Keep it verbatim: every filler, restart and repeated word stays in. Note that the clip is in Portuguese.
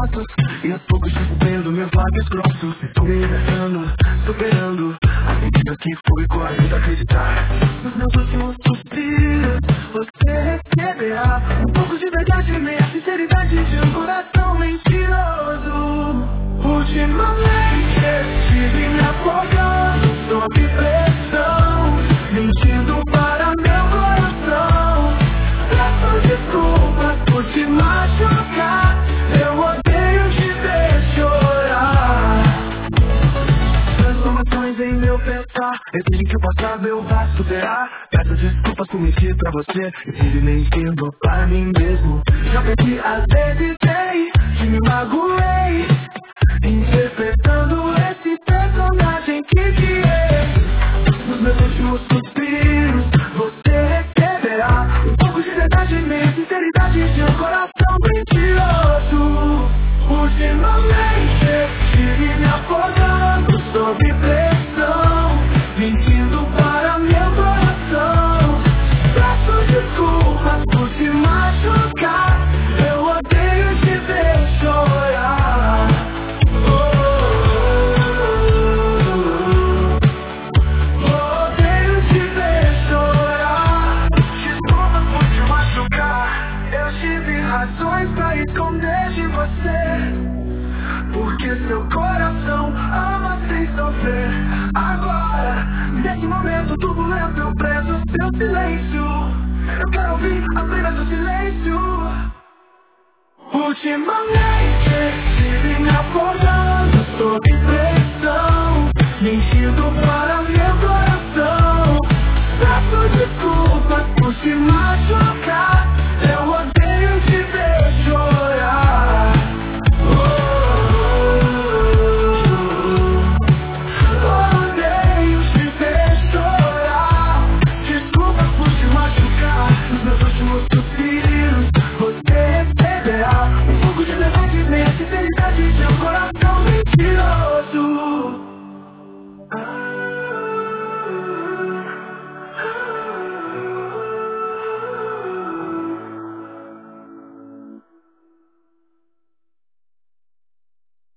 fotos e aos poucos descobrindo meus lábios grossos. Estou me libertando, superando as mentiras que fui correndo a acreditar. Nos meus últimos suspiros você receberá um pouco de verdade em meia sinceridade de um coração mentiroso. Ultimamente estive me afogando sob pressão, mentindo para meu coração. Peço desculpas por te machucar, eu odeio te ver chorar. Transformações em meu pensar exigem que o passado eu vá superar. Peço desculpas por mentir pra você e vive mentindo para mim mesmo. Já perdi às vezes, sei que me magoei, interpretando esse personagem que criei. Nos meus últimos suspiros você receberá um pouco de verdade em meia sinceridade de um coração mentiroso. Ultimamente estive me afogando sob pressão, mentindo para meu coração. Peço desculpas por te machucar, eu odeio te ver chorar. Odeio te ver chorar. Desculpas por te machucar, eu tive razões pra esconder de você, porque seu coração ama sem sofrer. Agora, nesse momento turbulento, eu prezo seu silêncio. Eu quero ouvir apenas o silêncio. Ultimamente estive me afogando sob pressão, mentindo para